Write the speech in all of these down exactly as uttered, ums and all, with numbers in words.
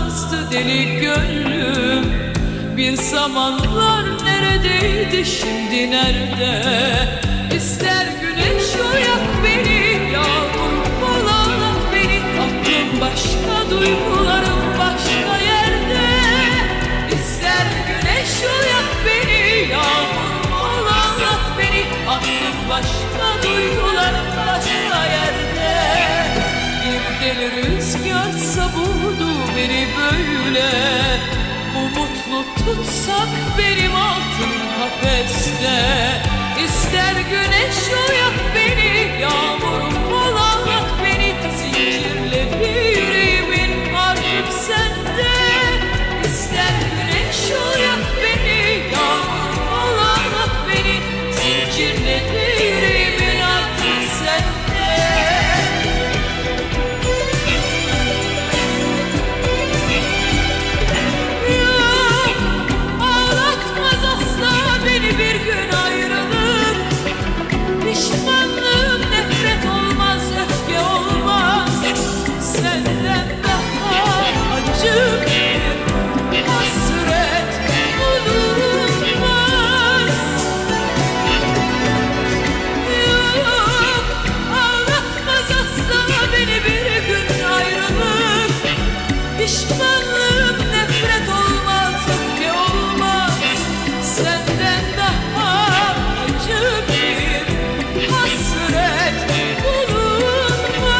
olmazdı deli gönlüm. Bir zamanlar neredeydi, şimdi nerede? İster güneş oyak beni, yağmur bağlat beni. Aklım başka, duygularım başka yerde. İster güneş oyak beni, yağmur bağlat beni. Aklım başka, duygularım başka yerde. Bir deli rüzgar savurdu beni böyle. Bu mutlu tutsak benim altın kafeste. İster güneş oyak beni, yağmurum bağlat beni. Zincirleri yüreğimin artık sende. İster güneş oyak beni, yağmurum bağlat beni. Zincirleri yüreğimin artık sende. Pişmanlığım nefret olmaz, öfke olmaz. Senden daha acı bir hasret bulunmaz. Yok, ağlatmaz asla beni bir gün ayrılık. Pişmanlığım nefret olmaz, öfke olmaz. Senden daha acı bir hasret bulunmaz.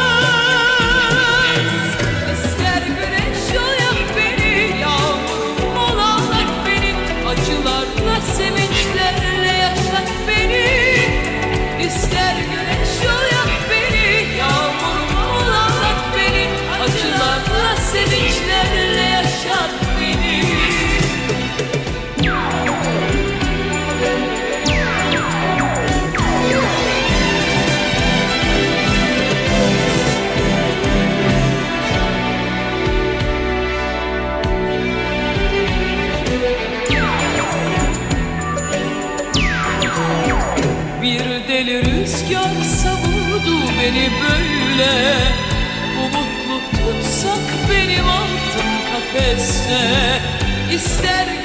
İster güneş oyak beni, yağmurum bağlat beni. Acılarla sevinçlerle yaşat beni. İster güneş oyak beni, yağmurum bağlat beni. Acılarla sevinçlerle yaşat beni. Bir deli rüzgar savurdu beni böyle. Bu mutlu tutsak benim altın kafeste. İster